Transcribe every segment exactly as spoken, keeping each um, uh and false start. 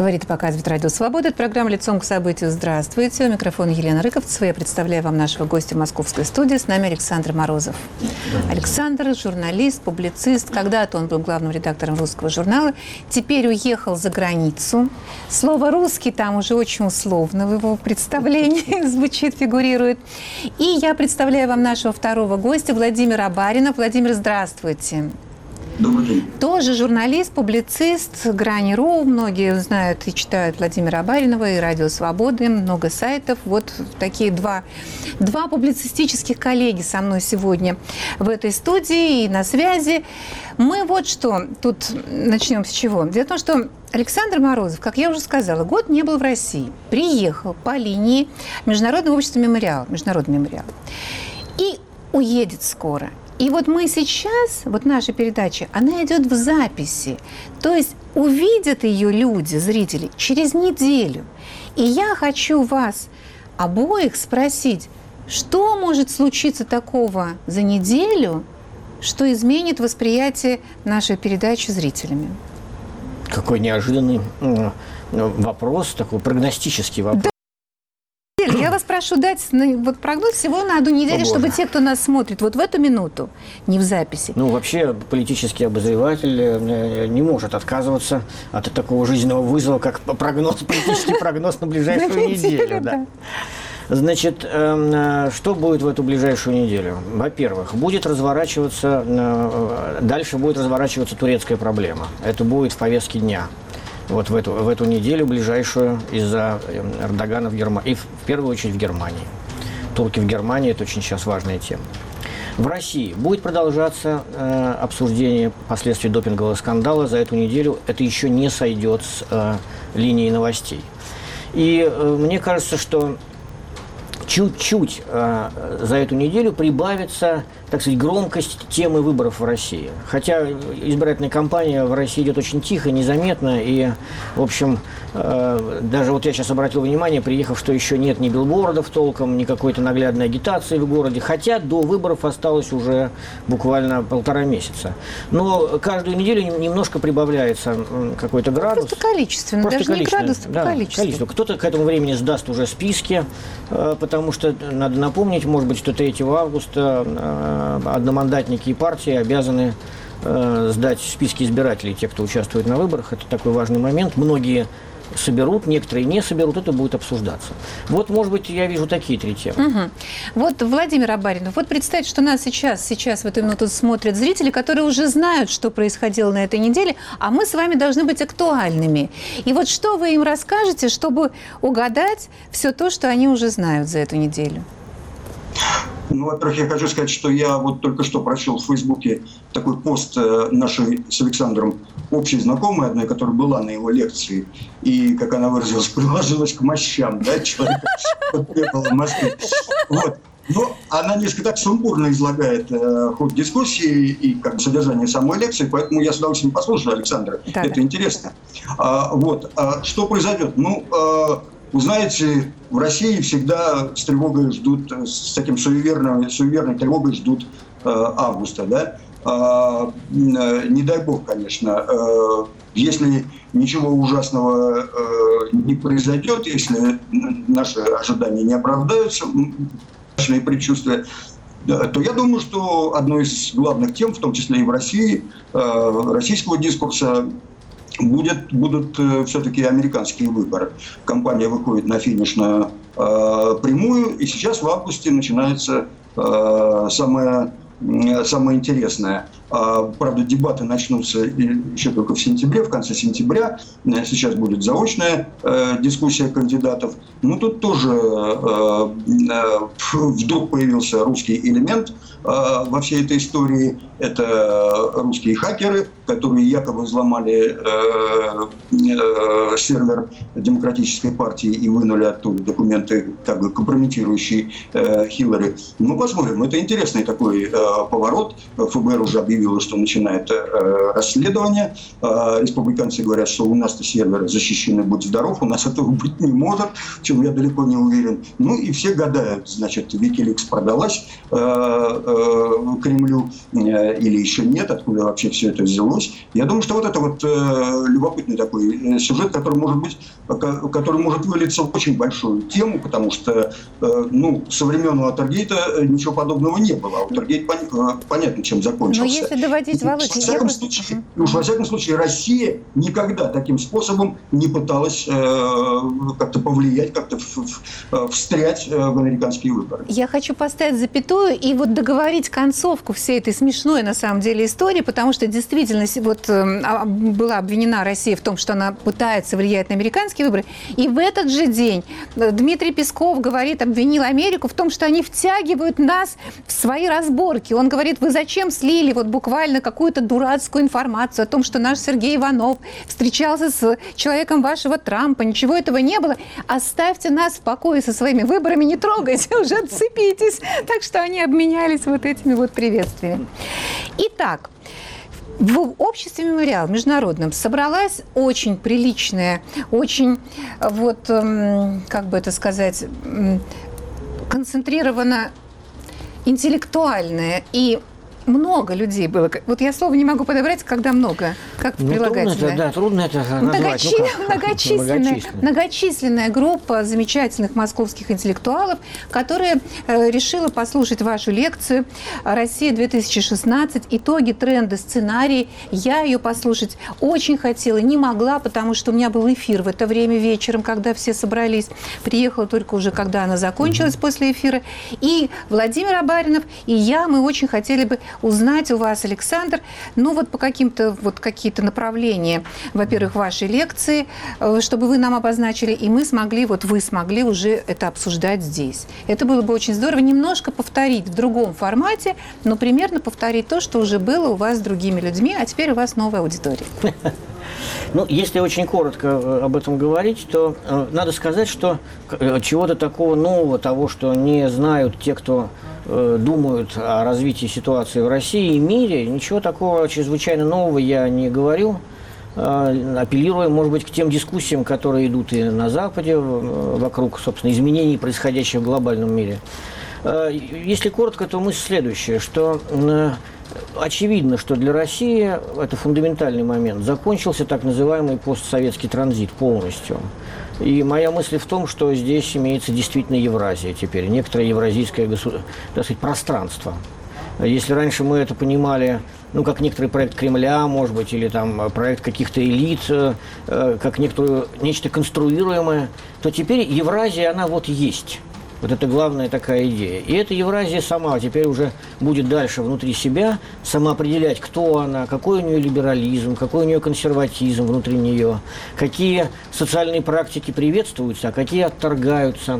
Говорит и показывает Радио Свобода. Это программа «Лицом к событию». Здравствуйте. У микрофона Елена Рыковцева. Я представляю вам нашего гостя в московской студии. С нами Александр Морозов. Александр – журналист, публицист. Когда-то он был главным редактором «Русского журнала». Теперь уехал за границу. Слово «русский» там уже очень условно в его представлении звучит, фигурирует. И я представляю вам нашего второго гостя Владимира Барина. Владимир, здравствуйте. Добрый день. Тоже журналист, публицист, Грани.ру. Многие знают и читают Владимира Баринова и Радио Свободы, много сайтов. Вот такие два, два публицистических коллеги со мной сегодня в этой студии и на связи. Мы вот что, тут начнем с чего. Дело в том, что Александр Морозов, как я уже сказала, год не был в России. Приехал по линии Международного общества «Мемориал», Международный мемориал. И уедет скоро. И вот мы сейчас, вот наша передача, она идет в записи. То есть увидят ее люди, зрители, через неделю. И я хочу вас обоих спросить, что может случиться такого за неделю, что изменит восприятие нашей передачи зрителями? Какой неожиданный вопрос, такой прогностический вопрос. Я вас прошу дать вот прогноз всего на одну неделю, чтобы те, кто нас смотрит вот в эту минуту, не в записи. Ну, вообще, политический обозреватель не может отказываться от такого жизненного вызова, как прогноз, политический прогноз на ближайшую неделю. Значит, что будет в эту ближайшую неделю? Во-первых, будет разворачиваться, дальше будет разворачиваться турецкая проблема. Это будет в повестке дня. Вот в эту, в эту неделю ближайшую из-за Эрдогана в Германии. И в первую очередь в Германии. Турки в Германии – это очень сейчас важная тема. В России будет продолжаться э, обсуждение последствий допингового скандала. За эту неделю это еще не сойдет с э, линии новостей. И э, мне кажется, что чуть-чуть э, за эту неделю прибавится, так сказать, громкость темы выборов в России. Хотя избирательная кампания в России идет очень тихо, незаметно. И, в общем, э, даже вот я сейчас обратил внимание, приехав, что еще нет ни билбордов толком, ни какой-то наглядной агитации в городе. Хотя до выборов осталось уже буквально полтора месяца. Но каждую неделю немножко прибавляется какой-то градус. Просто количественно, Просто даже количественно, не градус, а да, количество. количество. Кто-то к этому времени сдаст уже списки, э, потому что, надо напомнить, может быть, что третьего августа э, одномандатники и партии обязаны э, сдать списки избирателей, те, кто участвует на выборах. Это такой важный момент. Многие соберут, некоторые не соберут, это будет обсуждаться. Вот, может быть, я вижу такие три темы. Угу. Вот, Владимир Абаринов, вот представьте, что нас сейчас, сейчас в эту минуту смотрят зрители, которые уже знают, что происходило на этой неделе, а мы с вами должны быть актуальными. И вот что вы им расскажете, чтобы угадать все то, что они уже знают за эту неделю? Ну, во-первых, я хочу сказать, что я вот только что прочел в Фейсбуке такой пост нашей с Александром общей знакомой одной, которая была на его лекции, и, как она выразилась, приложилась к мощам, да, человека, который приехал в Москву. Вот. Но она несколько так сумбурно излагает э, ход дискуссии и как бы содержание самой лекции, поэтому я с удовольствием послушаю Александра. Да. Это интересно. А, вот. А, что произойдет? Ну, а, вы знаете, в России всегда с тревогой ждут, с таким суеверной, суеверной тревогой ждут э, августа, да? Э, не дай бог, конечно, э, если ничего ужасного э, не произойдет, если наши ожидания не оправдаются, наши предчувствия, то я думаю, что одной из главных тем, в том числе и в России, э, российского дискурса, Будет, будут э, все-таки американские выборы. Компания выходит на финишную э, прямую, и сейчас в августе начинается э, самое, э, самое интересное. Э, правда, дебаты начнутся еще только в сентябре, в конце сентября. Сейчас будет заочная э, дискуссия кандидатов. Но тут тоже э, э, вдруг появился русский элемент э, во всей этой истории. Это русские хакеры, которые якобы взломали э, э, сервер Демократической партии и вынули оттуда документы, как бы компрометирующие э, Хиллари. Ну, посмотрим. Это интересный такой э, поворот. ФБР уже объявил заявила, что начинает расследование. Республиканцы говорят, что у нас-то серверы защищены, будь здоров, у нас этого быть не может, в чем я далеко не уверен. Ну и все гадают, значит, Wikileaks продалась Кремлю или еще нет, откуда вообще все это взялось. Я думаю, что вот это вот любопытный такой сюжет, который может быть, который может вылиться в очень большую тему, потому что, ну, со времен Уотергейта ничего подобного не было. А Уотергейт понятно, чем закончился. Но если доводить, Володя... Во всяком случае, уж во всяком случае, Россия никогда таким способом не пыталась э, как-то повлиять, как-то в, в, встрять в американские выборы. Я хочу поставить запятую и вот договорить концовку всей этой смешной, на самом деле, истории, потому что действительно вот э, была обвинена Россия в том, что она пытается влиять на американские выборы, и в этот же день Дмитрий Песков говорит, обвинил Америку в том, что они втягивают нас в свои разборки. Он говорит, вы зачем слили вот буквально какую-то дурацкую информацию о том, что наш Сергей Иванов встречался с человеком вашего Трампа, ничего этого не было. Оставьте нас в покое со своими выборами, не трогайте, уже отцепитесь. Так что они обменялись вот этими вот приветствиями. Итак, в обществе «Мемориал» международном собралась очень приличная, очень, вот, как бы это сказать, концентрированно интеллектуальная и много людей было. Вот я слово не могу подобрать, когда много. Как ну, прилагательное? Трудно это, да, трудно это назвать. Многочи... Ну, как? Многочисленная, Многочисленная. многочисленная группа замечательных московских интеллектуалов, которая э, решила послушать вашу лекцию «Россия-две тысячи шестнадцать. Итоги, тренды, сценарии». Я ее послушать очень хотела, не могла, потому что у меня был эфир в это время вечером, когда все собрались. Приехала только уже, когда она закончилась, mm-hmm. после эфира. И Владимир Абаринов, и я, мы очень хотели бы узнать у вас, Александр, ну вот по каким-то вот какие-то направления, во-первых, вашей лекции, чтобы вы нам обозначили, и мы смогли, вот вы смогли уже это обсуждать здесь. Это было бы очень здорово. Немножко повторить в другом формате, но примерно повторить то, что уже было у вас с другими людьми, а теперь у вас новая аудитория. Ну, если очень коротко об этом говорить, то э, надо сказать, что э, чего-то такого нового, того, что не знают те, кто э, думают о развитии ситуации в России и мире, ничего такого чрезвычайно нового я не говорю. Э, апеллируя, может быть, к тем дискуссиям, которые идут и на Западе, э, вокруг, собственно, изменений, происходящих в глобальном мире. Э, если коротко, то мысль следующая, что... Э, Очевидно, что для России, это фундаментальный момент, закончился так называемый постсоветский транзит полностью. И моя мысль в том, что здесь имеется действительно Евразия теперь, некоторое евразийское государ... так сказать, пространство. Если раньше мы это понимали, ну, как некоторый проект Кремля, может быть, или там проект каких-то элит, как некоторую, нечто конструируемое, то теперь Евразия, она вот есть. Вот это главная такая идея. И эта Евразия сама теперь уже будет дальше внутри себя самоопределять, кто она, какой у нее либерализм, какой у нее консерватизм внутри нее, какие социальные практики приветствуются, а какие отторгаются.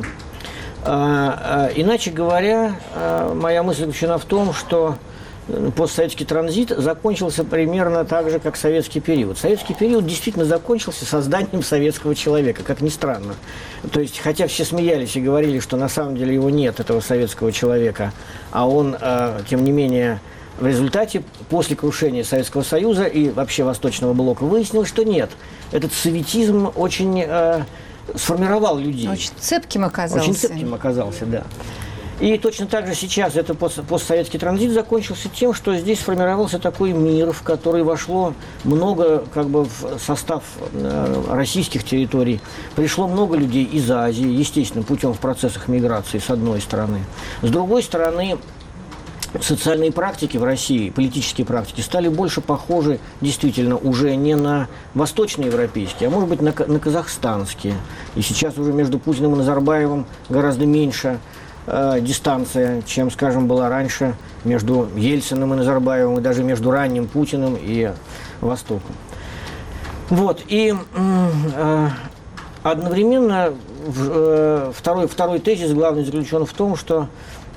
А, а, иначе говоря, а, моя мысль заключена в том, что постсоветский транзит закончился примерно так же, как советский период. Советский период действительно закончился созданием советского человека, как ни странно. То есть, хотя все смеялись и говорили, что на самом деле его нет, этого советского человека, а он, э, тем не менее, в результате, после крушения Советского Союза и вообще Восточного блока, выяснилось, что нет. Этот советизм очень э, сформировал людей. Очень цепким оказался. Очень цепким оказался, да. И точно так же сейчас этот постсоветский транзит закончился тем, что здесь сформировался такой мир, в который вошло много, как бы, в состав российских территорий. Пришло много людей из Азии, естественно, путем в процессах миграции, с одной стороны. С другой стороны, социальные практики в России, политические практики, стали больше похожи действительно уже не на восточноевропейские, а может быть на, на казахстанские. И сейчас уже между Путиным и Назарбаевым гораздо меньше э, дистанция, чем, скажем, была раньше между Ельциным и Назарбаевым, и даже между ранним Путиным и Востоком. Вот, и э, одновременно э, второй, второй тезис главный заключен в том, что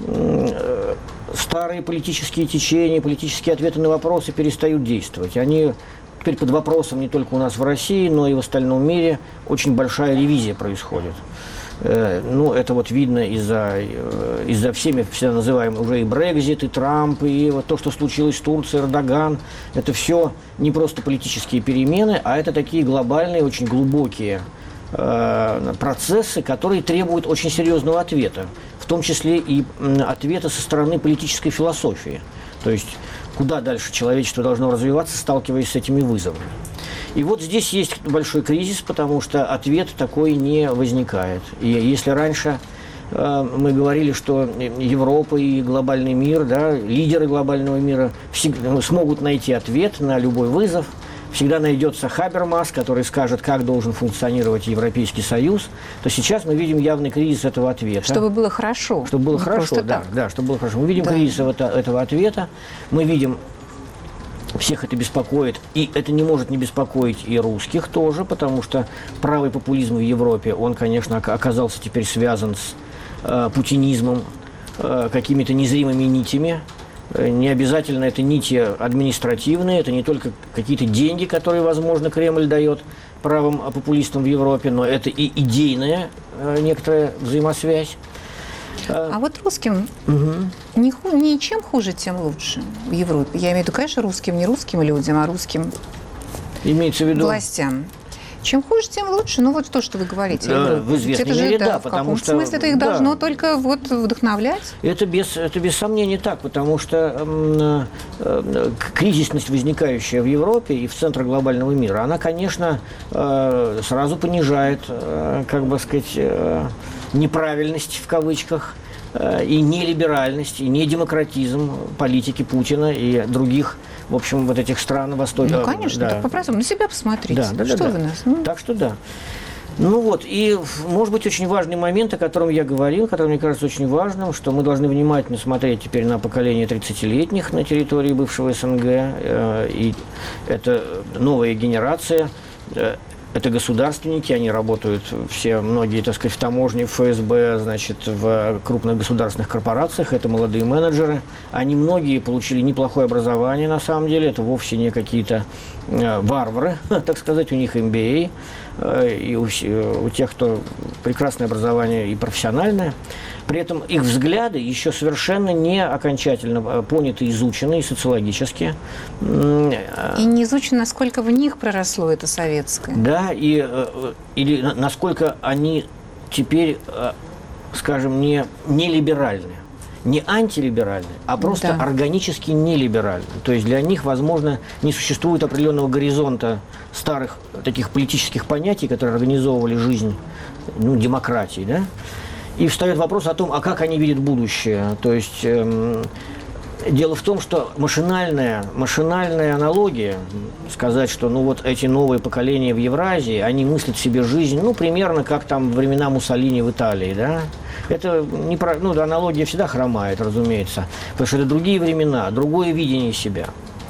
э, старые политические течения, политические ответы на вопросы перестают действовать. Они теперь под вопросом не только у нас в России, но и в остальном мире очень большая ревизия происходит. Ну, это вот видно из-за, из-за всеми всегда называемых уже и Брексит, и Трамп, и вот то, что случилось с Турцией, Эрдоган. Это все не просто политические перемены, а это такие глобальные, очень глубокие э, процессы, которые требуют очень серьезного ответа, в том числе и ответа со стороны политической философии. То есть, куда дальше человечество должно развиваться, сталкиваясь с этими вызовами. И вот здесь есть большой кризис, потому что ответ такой не возникает. И если раньше э, мы говорили, что Европа и глобальный мир, да, лидеры глобального мира всегда смогут найти ответ на любой вызов, всегда найдется Хабермас, который скажет, как должен функционировать Европейский Союз, то сейчас мы видим явный кризис этого ответа. Чтобы было хорошо. Чтобы было не хорошо, да, да, чтобы было хорошо. Мы видим да. кризис этого, этого ответа, мы видим... Всех это беспокоит, и это не может не беспокоить и русских тоже, потому что правый популизм в Европе, он, конечно, оказался теперь связан с э, путинизмом, э, какими-то незримыми нитями. Не обязательно это нити административные, это не только какие-то деньги, которые, возможно, Кремль дает правым популистам в Европе, но это и идейная э, некоторая взаимосвязь. А вот русским угу. не, ху, не чем хуже, тем лучше в Европе. Я имею в виду, конечно, русским, не русским людям, а русским Имеется в виду... властям. Чем хуже, тем лучше. Ну, вот то, что вы говорите. Да, в известной это мере, же, да, да, потому в что... В смысле, это их да. должно только вот вдохновлять? Это без, это без сомнения так, потому что э, э, кризисность, возникающая в Европе и в центре глобального мира, она, конечно, э, сразу понижает, э, как бы сказать, э, неправильность, в кавычках, э, и нелиберальность, и недемократизм политики Путина и других, в общем, вот этих стран Востока. Ну, конечно, да. так по-простому. На себя посмотрите. Да, да, что да, вы да. нас? Ну... Так что да. Ну вот, и может быть очень важный момент, о котором я говорил, который мне кажется очень важным, что мы должны внимательно смотреть теперь на поколение тридцатилетних на территории бывшего СНГ, э, и это новая генерация, э, это государственники, они работают все, многие, так сказать, в таможне, в ФСБ, значит, в крупных государственных корпорациях, это молодые менеджеры, они многие получили неплохое образование, на самом деле, это вовсе не какие-то э, варвары, так сказать, у них эм би эй, и у, у тех, кто прекрасное образование и профессиональное. При этом их взгляды еще совершенно не окончательно поняты, изучены и социологически. И не изучено, насколько в них проросло это советское. Да, и, или насколько они теперь, скажем, не, не либеральны. Не антилиберальны, а просто да. органически нелиберальны. То есть для них, возможно, не существует определенного горизонта старых таких политических понятий, которые организовывали жизнь, ну, демократии, да? И встает вопрос о том, а как они видят будущее. То есть эм, дело в том, что машинальная, машинальная аналогия, сказать, что ну вот эти новые поколения в Евразии, они мыслят себе жизнь, ну, примерно как там времена Муссолини в Италии, да? Это не про, ну, аналогия всегда хромает, разумеется, потому что это другие времена, другое видение себя.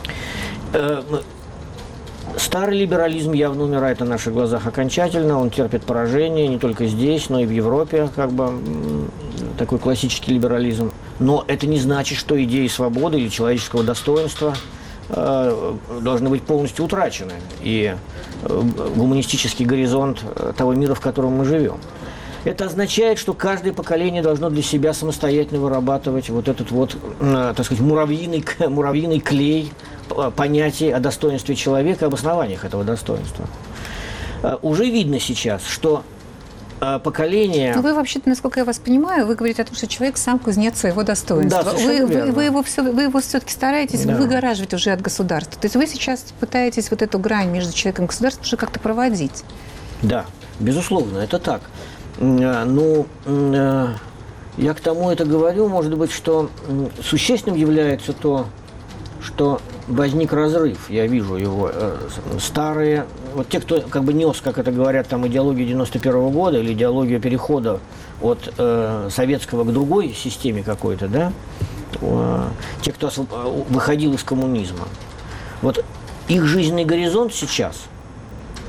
Старый либерализм явно умирает на наших глазах окончательно, он терпит поражение не только здесь, но и в Европе, как бы такой классический либерализм. Но это не значит, что идеи свободы или человеческого достоинства э, должны быть полностью утрачены, и э, гуманистический горизонт того мира, в котором мы живем. Это означает, что каждое поколение должно для себя самостоятельно вырабатывать вот этот вот, э, так сказать, муравьиный, муравьиный клей понятий о достоинстве человека, об основаниях этого достоинства. Э, уже видно сейчас, что э, поколение... Но вы вообще-то, насколько я вас понимаю, вы говорите о том, что человек сам кузнец своего достоинства. Да, вы, вы, вы, его все, вы его все-таки стараетесь да. выгораживать уже от государства. То есть вы сейчас пытаетесь вот эту грань между человеком и государством уже как-то проводить. Да, безусловно, это так. Ну, я к тому это говорю, может быть, что существенным является то, что возник разрыв, я вижу его, старые, вот те, кто как бы нес, как это говорят, там идеологию девяносто первого года или идеологию перехода от э, советского к другой системе какой-то, да, э, те, кто выходил из коммунизма, вот их жизненный горизонт сейчас,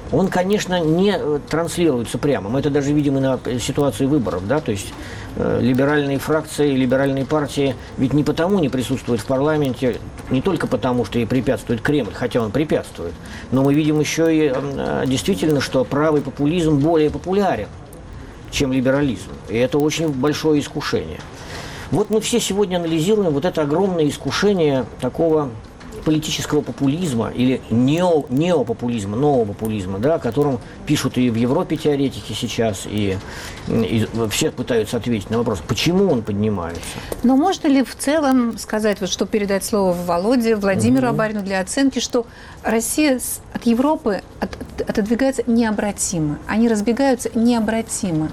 он, конечно, не транслируется прямо. Мы это даже видим и на ситуации выборов, да, то есть э, либеральные фракции, либеральные партии ведь не потому не присутствуют в парламенте, не только потому, что ей препятствует Кремль, хотя он препятствует, но мы видим еще и э, действительно, что правый популизм более популярен, чем либерализм. И это очень большое искушение. Вот мы все сегодня анализируем вот это огромное искушение такого политического популизма или нео, неопопулизма, нового популизма, да, о котором пишут и в Европе теоретики сейчас, и, и все пытаются ответить на вопрос, почему он поднимается. Но можно ли в целом сказать, вот что передать слово Володе, Владимиру угу. Абарину для оценки, что Россия от Европы от, отодвигается необратимо, они разбегаются необратимо?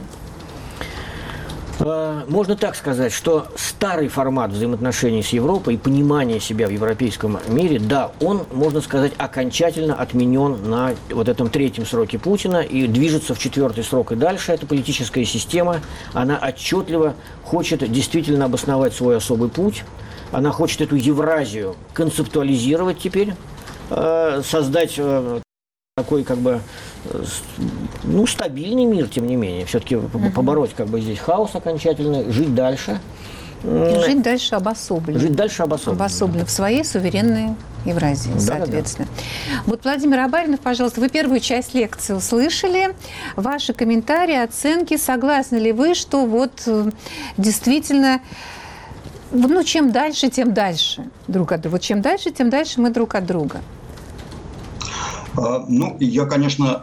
Можно так сказать, что старый формат взаимоотношений с Европой и понимание себя в европейском мире, да, он, можно сказать, окончательно отменен на вот этом третьем сроке Путина и движется в четвертый срок и дальше. Эта политическая система, она отчетливо хочет действительно обосновать свой особый путь, она хочет эту Евразию концептуализировать теперь, создать такой как бы ну, стабильный мир, тем не менее, все-таки uh-huh. побороть как бы здесь хаос окончательно, жить дальше. И жить дальше обособленно. Жить дальше обособленно. Обособленно да. в своей суверенной Евразии, да, соответственно. Да, да. Вот, Владимир Абаринов, пожалуйста, вы первую часть лекции услышали. Ваши комментарии, оценки. Согласны ли вы, что вот действительно, ну, чем дальше, тем дальше друг от друга. Вот чем дальше, тем дальше мы друг от друга. Ну, я, конечно,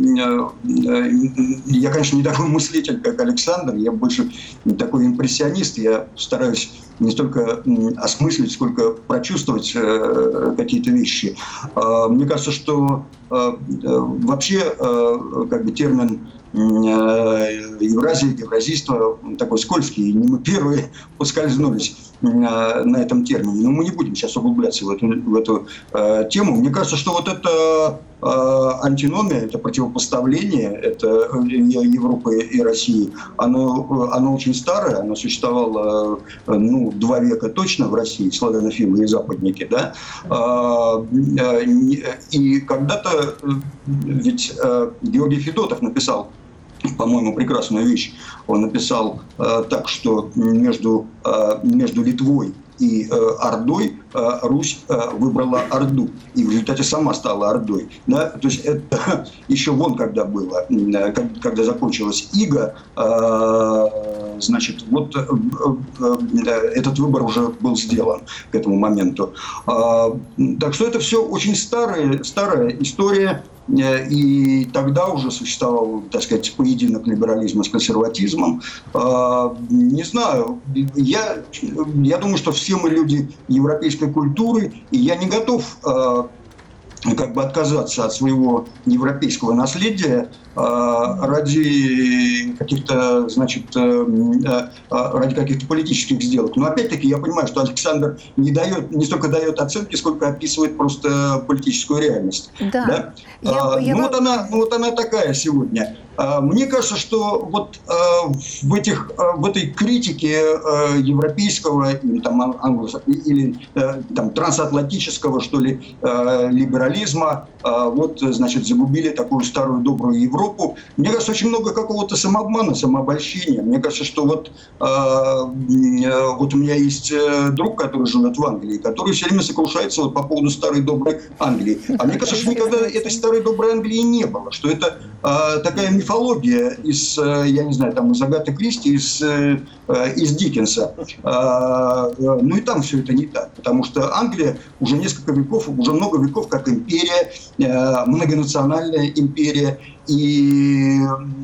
я, конечно, не такой мыслитель, как Александр, я больше такой импрессионист, я стараюсь не столько осмыслить, сколько прочувствовать какие-то вещи. Мне кажется, что вообще как бы термин Евразия, евразийство такой скользкий, и не мы первые поскользнулись на этом термине. Но мы не будем сейчас углубляться в эту, в эту э, тему. Мне кажется, что вот это э, антиномия, это противопоставление, это Европы и России, оно, оно очень старое, оно существовало э, ну, два века точно в России, славянофилы и западники, да. Э, э, и когда-то э, ведь э, Георгий Федотов написал, по-моему, прекрасную вещь. Он написал э, так, что между, э, между Литвой и э, Ордой э, Русь э, выбрала Орду. И в результате сама стала Ордой. Да? То есть это еще вон когда было, э, когда закончилась Ига, э, значит, вот э, э, этот выбор уже был сделан к этому моменту. Э, так что это все очень старая, старая история. И тогда уже существовал, так сказать, поединок либерализма с консерватизмом. Не знаю, я, я думаю, что все мы люди европейской культуры, и я не готов как бы отказаться от своего европейского наследия ради каких-то, значит, ради каких-то политических сделок. Но опять-таки я понимаю, что Александр не дает, не столько дает оценки, сколько описывает просто политическую реальность. Да. Да? Я, я... Ну, вот она, ну вот она такая сегодня. Мне кажется, что вот в, этих, в этой критике европейского или, там, или там, трансатлантического, что ли, либерализма, вот, значит, загубили такую старую добрую Европу. Мне кажется, очень много какого-то самообмана, самообольщения. Мне кажется, что вот, вот у меня есть друг, который живет в Англии, который все время сокрушается вот по поводу старой доброй Англии. А мне кажется, что никогда этой старой доброй Англии не было, что это такая мифология из, я не знаю, там, из Агаты Кристи, из, из Диккенса. Ну и там все это не так, потому что Англия уже несколько веков, уже много веков как империя, многонациональная империя, и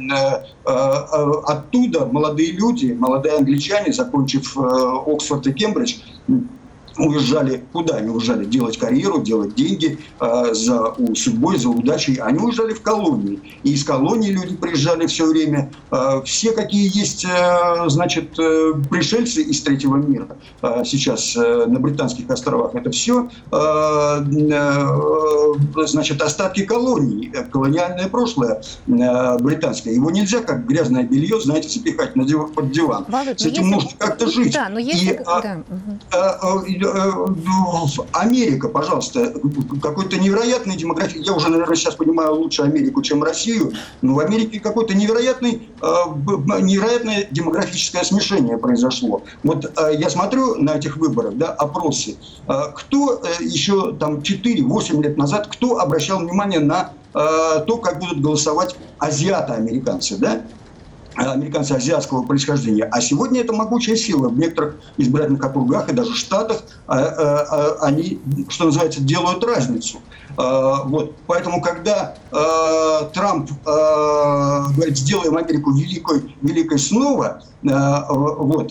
оттуда молодые люди, молодые англичане, закончив Оксфорд и Кембридж, уезжали куда? Они уезжали делать карьеру, делать деньги э, за судьбой, за удачей. Они уезжали в колонии. И из колонии люди приезжали все время. Э, все, какие есть, э, значит, э, пришельцы из третьего мира э, сейчас э, на Британских островах, это все, э, э, значит, остатки колоний, колониальное прошлое э, британское. Его нельзя, как грязное белье, знаете, запихать на див- под диван. Володь, с этим если... нужно как-то жить. Да, но если... И, да. а, а, Америка, пожалуйста, какой-то невероятный демографический, я уже, наверное, сейчас понимаю лучше Америку, чем Россию, но в Америке какое-то невероятный, невероятное демографическое смешение произошло. Вот я смотрю на этих выборах, да, опросы, кто еще там четыре-восемь лет назад, кто обращал внимание на то, как будут голосовать азиато-американцы, да? Американцы азиатского происхождения. А сегодня это могучая сила. В некоторых избирательных округах и даже штатах они, что называется, делают разницу. Вот. Поэтому, когда Трамп говорит, сделаем Америку великой, великой снова, вот,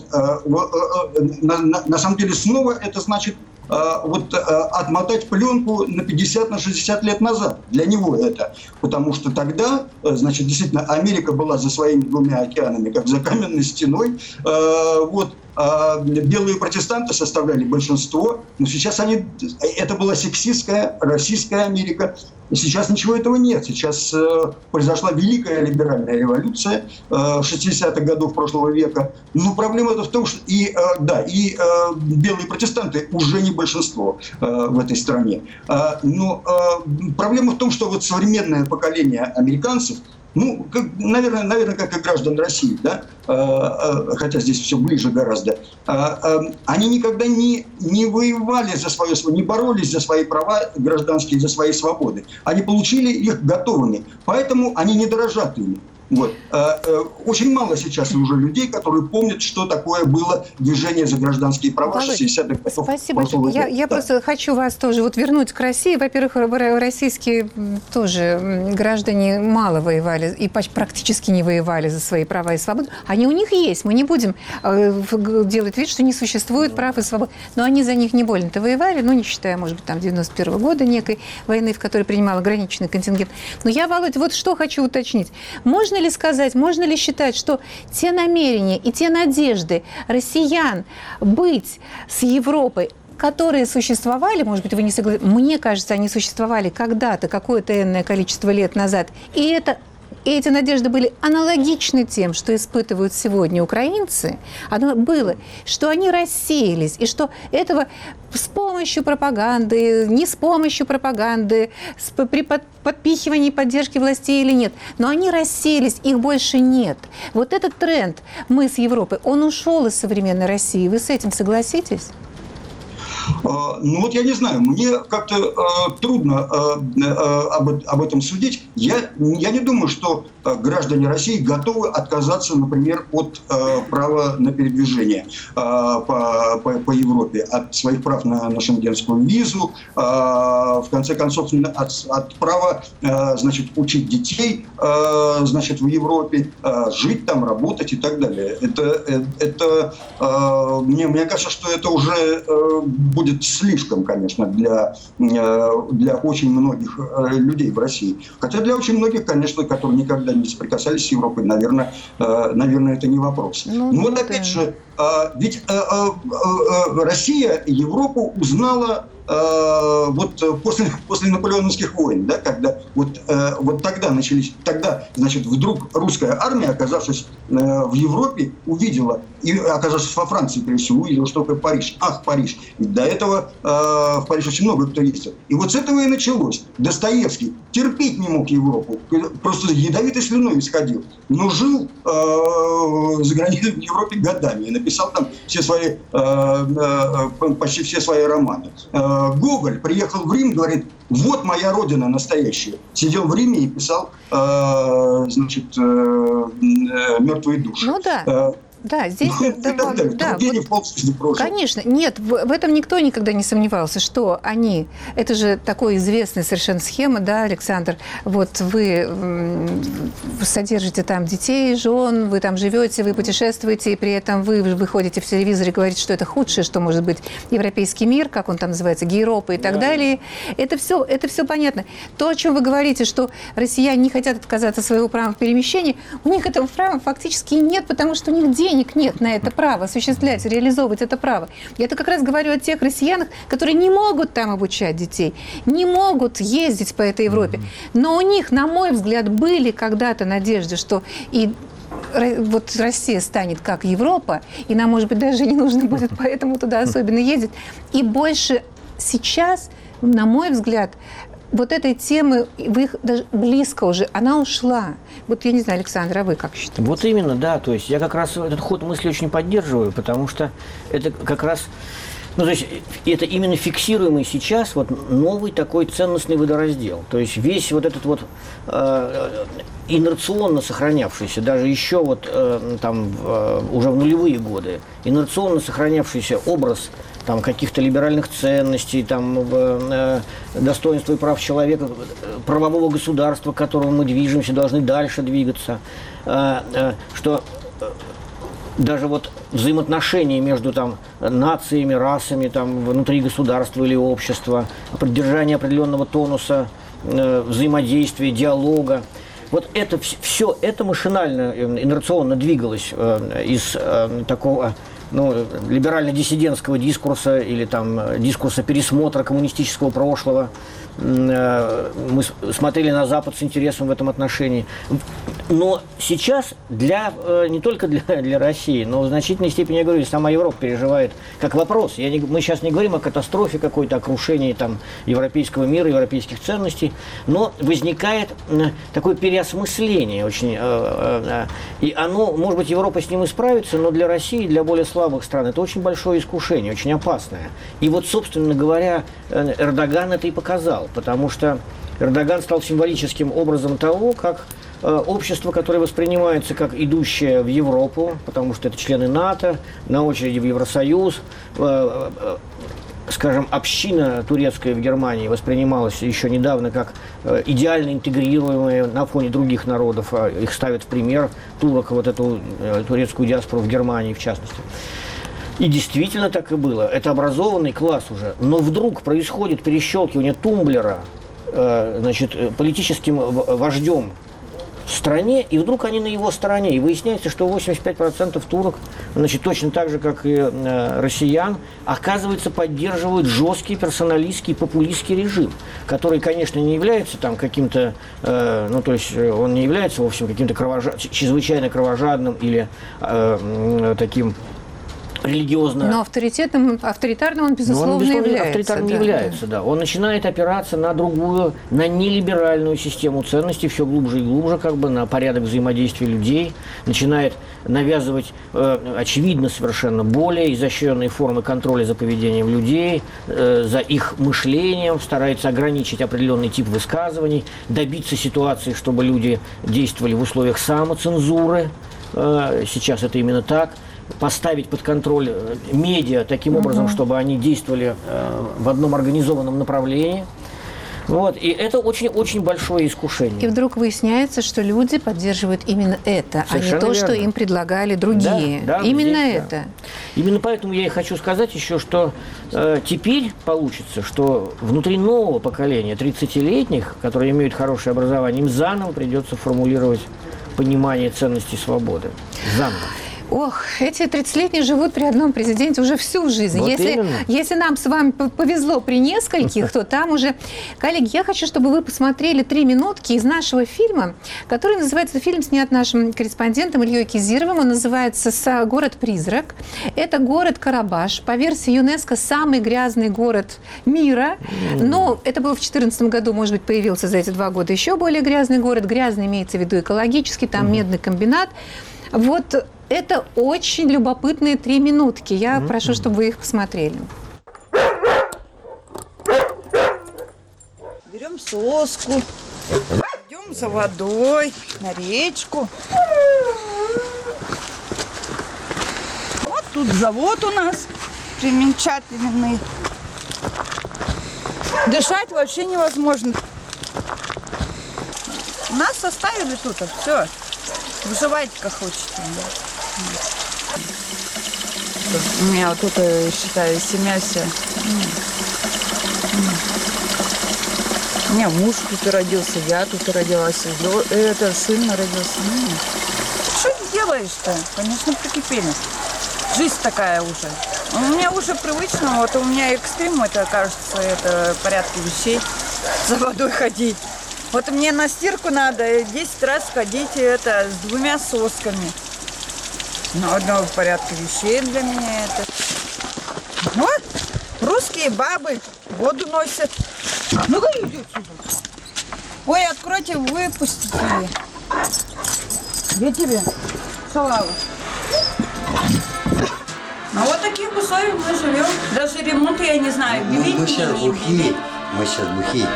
на, на, на самом деле снова это значит вот отмотать пленку на пятьдесят, на шестьдесят лет назад. Для него это. Потому что тогда, значит, действительно, Америка была за своими двумя океанами, как за каменной стеной. Вот. Белые протестанты составляли большинство, но сейчас они, это была сексистская, российская Америка. Сейчас ничего этого нет. Сейчас э, произошла великая либеральная революция э, шестидесятых годов прошлого века. Но проблема-то в том, что и, э, да, и э, белые протестанты уже не большинство э, в этой стране. Э, но э, проблема в том, что вот современное поколение американцев, ну, как, наверное, наверное, как и граждан России, да, э, э, хотя здесь все ближе гораздо, э, э, они никогда не, не воевали за свое, не боролись за свои права гражданские, за свои свободы. Они получили их готовыми, поэтому они не дорожат ими. Вот. Очень мало сейчас уже людей, которые помнят, что такое было движение за гражданские права шестидесятых годов. Спасибо. Я, я да. просто хочу вас тоже вот вернуть к России. Во-первых, российские тоже граждане мало воевали и практически не воевали за свои права и свободы. Они у них есть. Мы не будем делать вид, что не существует прав и свобод. Но они за них не больно-то воевали, ну, не считая, может быть, там, девяносто первого года некой войны, в которой принимал ограниченный контингент. Но я, Володя, вот что хочу уточнить. Можно Можно ли сказать, можно ли считать, что те намерения и те надежды россиян быть с Европой, которые существовали, может быть, вы не согласны, мне кажется, они существовали когда-то, какое-то энное количество лет назад, и это И эти надежды были аналогичны тем, что испытывают сегодня украинцы. Оно было, что они рассеялись, и что этого с помощью пропаганды, не с помощью пропаганды, с, при подпихивании поддержки властей или нет, но они рассеялись, их больше нет. Вот этот тренд «мы с Европой», он ушел из современной России. Вы с этим согласитесь? Ну вот я не знаю, мне как-то э, трудно э, э, об, об этом судить. Я, я не думаю, что э, граждане России готовы отказаться, например, от э, права на передвижение э, по, по, по Европе, от своих прав на, на шенгенскую визу, э, в конце концов, от, от права э, значит, учить детей э, значит, в Европе, э, жить там, работать и так далее. Это, это, э, мне, мне кажется, что это уже э, будет слишком, конечно, для, для очень многих людей в России. Хотя для очень многих, конечно, которые никогда не соприкасались с Европой, наверное, наверное это не вопрос. Ну, Но вот опять же, ведь Россия Европу узнала вот после, после наполеоновских войн, да, когда вот, вот тогда начались, тогда, значит, вдруг русская армия, оказавшись в Европе, увидела, и оказавшись во Франции, прежде всего, увидела, что такое Париж. Ах, Париж. И до этого в Париж очень много кто ездил. И вот с этого и началось. Достоевский терпеть не мог Европу, просто ядовитой слюной исходил, но жил за границей в Европе годами и написал там все свои, почти все свои романы. Гоголь приехал в Рим, говорит, вот моя родина настоящая. Сидел в Риме и писал, э, значит, э, «Мертвые души». Ну да. Да, здесь... Ну, да, да, да, вот, конечно, нет, в, в этом никто никогда не сомневался, что они... Это же такая известная совершенно схема, да, Александр? Вот вы, вы содержите там детей, жен, вы там живете, вы путешествуете, и при этом вы выходите в телевизор и говорите, что это худшее, что может быть европейский мир, как он там называется, Гейропа и так да. далее. Это все, это все понятно. То, о чем вы говорите, что россияне не хотят отказаться от своего права перемещения, у них этого права фактически нет, потому что у них денег нет на это право, осуществлять, реализовывать это право. Я-то как раз говорю о тех россиянах, которые не могут там обучать детей, не могут ездить по этой Европе. Но у них, на мой взгляд, были когда-то надежды, что и вот Россия станет как Европа, и нам, может быть, даже не нужно будет поэтому туда особенно ездить. И больше сейчас, на мой взгляд, вот этой темы, вы их даже близко уже, она ушла. Вот я не знаю, Александр, а вы как считаете? Вот именно, да. То есть я как раз этот ход мысли очень поддерживаю, потому что это как раз... Ну, то есть это именно фиксируемый сейчас вот новый такой ценностный водораздел. То есть весь вот этот вот э, инерционно сохранявшийся, даже еще вот э, там э, уже в нулевые годы, инерционно сохранявшийся образ там каких-то либеральных ценностей, там э, достоинства и прав человека, правового государства, к которому мы движемся, должны дальше двигаться, э, э, что даже вот взаимоотношения между там нациями, расами, там внутри государства или общества, поддержание определенного тонуса, э, взаимодействия, диалога. Вот это все это машинально, инерционно двигалось э, из э, такого ну, либерально-диссидентского дискурса или там дискурса пересмотра коммунистического прошлого. Мы смотрели на Запад с интересом в этом отношении. Но сейчас для, не только для, для России, но в значительной степени, я говорю, и сама Европа переживает как вопрос. Я не, мы сейчас не говорим о катастрофе какой-то, о крушении там, европейского мира, европейских ценностей, но возникает такое переосмысление очень. И оно, может быть, Европа с ним и справится, но для России, для более слабых стран, это очень большое искушение, очень опасное. И вот, собственно говоря, Эрдоган это и показал. Потому что Эрдоган стал символическим образом того, как э, общество, которое воспринимается как идущее в Европу, потому что это члены НАТО, на очереди в Евросоюз, э, э, скажем, община турецкая в Германии воспринималась еще недавно как э, идеально интегрируемая на фоне других народов. Э, их ставят в пример турок, вот эту э, турецкую диаспору в Германии в частности. И действительно так и было. Это образованный класс уже. Но вдруг происходит перещелкивание тумблера э, значит, политическим вождем в стране, и вдруг они на его стороне. И выясняется, что восемьдесят пять процентов турок, значит, точно так же, как и э, россиян, оказывается, поддерживают жесткий персоналистский популистский режим, который, конечно, не является там каким-то, э, ну, то есть он не является, в общем, каким-то кровожа... чрезвычайно кровожадным или э, э, таким религиозно. Но авторитетным, авторитарным он, безусловно, он, безусловно является. Авторитарным да, является, да. да. Он начинает опираться на другую, на нелиберальную систему ценностей, все глубже и глубже, как бы, на порядок взаимодействия людей, начинает навязывать, э, очевидно, совершенно более изощренные формы контроля за поведением людей, э, за их мышлением, старается ограничить определенный тип высказываний, добиться ситуации, чтобы люди действовали в условиях самоцензуры. Э, сейчас это именно так. Поставить под контроль медиа таким образом, uh-huh. чтобы они действовали э, в одном организованном направлении. Вот. И это очень-очень большое искушение. И вдруг выясняется, что люди поддерживают именно это, совершенно а не то, верно. Что им предлагали другие. Да, да, именно здесь, это. Да. Именно поэтому я и хочу сказать еще, что э, теперь получится, что внутри нового поколения, тридцатилетних, которые имеют хорошее образование, им заново придется формулировать понимание ценностей свободы. Заново. Ох, эти тридцатилетние живут при одном президенте уже всю жизнь. Вот если, если нам с вами повезло при нескольких, то там уже... Коллеги, я хочу, чтобы вы посмотрели три минутки из нашего фильма, который называется... Фильм снят нашим корреспондентом Ильей Кизировым. Он называется «Город-призрак». Это город Карабаш. По версии ЮНЕСКО, самый грязный город мира. Но это было в две тысячи четырнадцатом году, может быть, появился за эти два года еще более грязный город. Грязный имеется в виду экологический, там медный комбинат. Вот... Это очень любопытные три минутки. Я mm-hmm. прошу, чтобы вы их посмотрели. Берем соску, идем за водой на речку. Вот тут завод у нас примечательный. Дышать вообще невозможно. Нас оставили тут, а все. Выживайте как хотите. У меня вот тут, считаю, семья вся. У меня муж тут и родился, я тут и родилась, это сын родился. Что делаешь-то? Конечно, прикипели. Жизнь такая уже. У меня уже привычно, вот у меня экстрим, это, кажется, это порядки вещей. За водой ходить. Вот мне на стирку надо десять раз ходить это, с двумя сосками. Ну, одно в порядке вещей для меня это. Вот, русские бабы воду носят. Ну-ка, иди сюда. Ой, откройте, выпустите. Где тебе, шалава? А вот таких условиях мы живем. Даже ремонт, я не знаю, Ну, белить мы сейчас не бухие. белить. Мы сейчас бухие.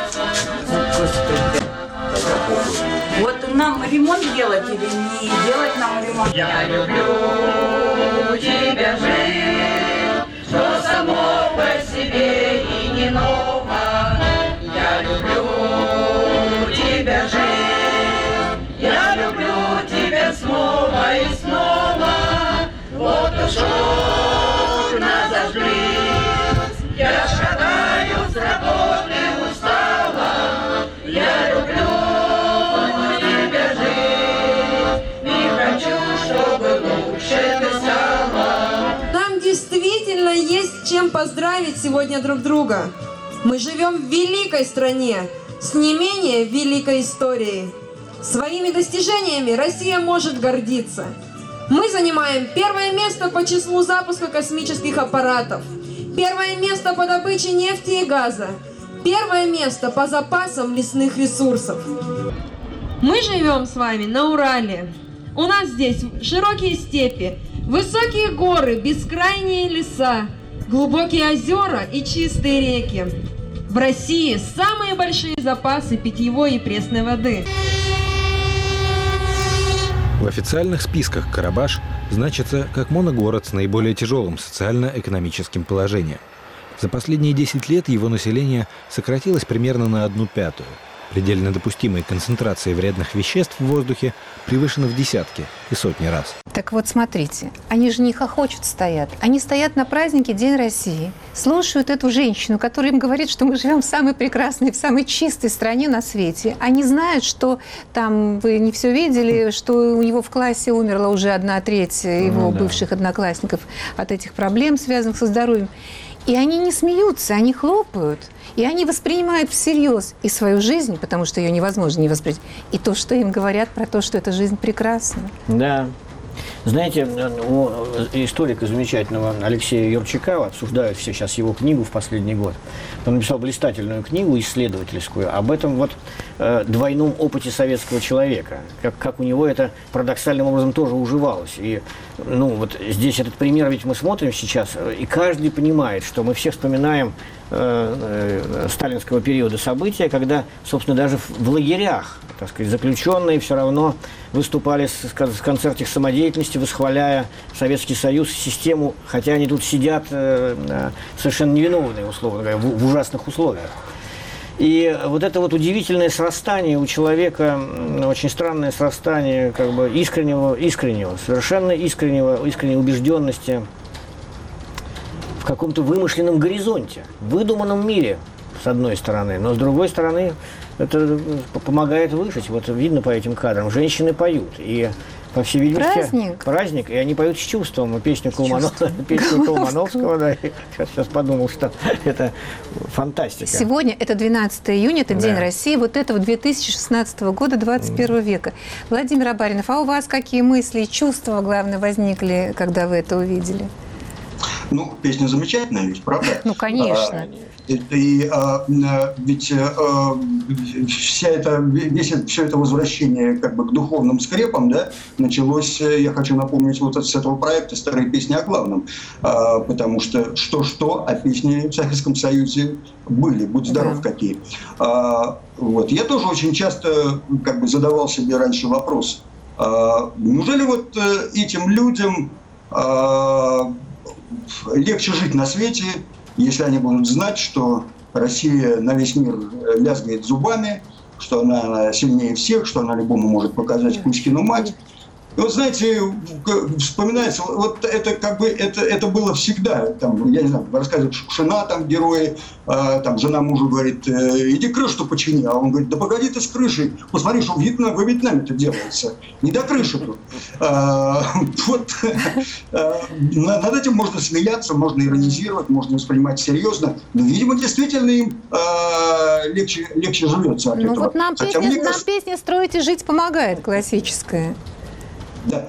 Вот нам ремонт делать или не делать нам ремонт? Я люблю тебя жить, что само по себе и не ново. Я люблю тебя жить, я люблю тебя снова и снова. Вот уж окна зажглись, я шагаю с работы устала. Я люблю тебя жить, и хочу, чтобы лучше ты стала. Нам действительно есть чем поздравить сегодня друг друга. Мы живем в великой стране с не менее великой историей. Своими достижениями Россия может гордиться. Мы занимаем первое место по числу запуска космических аппаратов, первое место по добыче нефти и газа, первое место по запасам лесных ресурсов. Мы живем с вами на Урале. У нас здесь широкие степи, высокие горы, бескрайние леса, глубокие озера и чистые реки. В России самые большие запасы питьевой и пресной воды. В официальных списках Карабаш значится как моногород с наиболее тяжелым социально-экономическим положением. За последние десять лет его население сократилось примерно на одну пятую. Предельно допустимые концентрации вредных веществ в воздухе превышены в десятки и сотни раз. Так вот, смотрите, они же не хохочут стоят. Они стоят на празднике День России, слушают эту женщину, которая им говорит, что мы живем в самой прекрасной, в самой чистой стране на свете. Они знают, что там, вы не все видели, что у него в классе умерла уже одна треть его Ну, да. бывших одноклассников от этих проблем, связанных со здоровьем. И они не смеются, они хлопают. И они воспринимают всерьез и свою жизнь, потому что ее невозможно не воспринять, и то, что им говорят про то, что эта жизнь прекрасна. Да. Знаете, у историка замечательного Алексея Юрчака, обсуждают все сейчас его книгу в последний год. Он написал блистательную книгу исследовательскую об этом вот э, двойном опыте советского человека. Как, как у него это парадоксальным образом тоже уживалось. И ну, вот здесь этот пример, ведь мы смотрим сейчас, и каждый понимает, что мы все вспоминаем э, э, сталинского периода события, когда, собственно, даже в, в лагерях, так сказать, заключенные все равно выступали с, с концертах самодеятельности, восхваляя Советский Союз, систему, хотя они тут сидят э, э, совершенно невиновные, условно говоря, в, в ужасных условиях. И вот это вот удивительное срастание у человека, очень странное срастание как бы искреннего, искреннего, совершенно искреннего, искренней убежденности в каком-то вымышленном горизонте, в выдуманном мире, с одной стороны, но с другой стороны это помогает выжить. Вот видно по этим кадрам, женщины поют, и по всей видимости Праздник. праздник, и они поют с чувством. Песню, Колманов... Песню Колмановского, да, я сейчас подумал, что это фантастика. Сегодня это двенадцатое июня, это Да. День России, вот этого две тысячи шестнадцатого года, двадцать первого века. Владимир Абаринов, а у вас какие мысли и чувства, главное, возникли, когда вы это увидели? Ну, песня замечательная ведь, правда? Ну, конечно. И, и а, а, ведь а, вся эта, весь, все это возвращение как бы к духовным скрепам, да, началось, я хочу напомнить, вот с этого проекта «Старые песни о главном», а, потому что что-что, а песни в Советском Союзе были, будь здоров, да. Какие. А, вот. Я тоже очень часто как бы задавал себе раньше вопрос, а, неужели вот этим людям а, легче жить на свете, если они будут знать, что Россия на весь мир лязгает зубами, что она сильнее всех, что она любому может показать Кузькину мать. И вот, знаете, вспоминается, вот это как бы, это, это было всегда, там, я не знаю, рассказывают Шукшина, там, герои, э, там, жена мужу говорит, э, иди крышу почини, а он говорит, да погоди ты с крышей, посмотри, что в Вьетнаме, во Вьетнаме это делается, не до крыши тут. Э, вот, э, над этим можно смеяться, можно иронизировать, можно воспринимать серьезно, но, видимо, действительно им э, легче, легче живется от Ну этого. вот нам Хотя, песня, мне нам кажется, песня «Строить и жить» помогает, классическая. Да.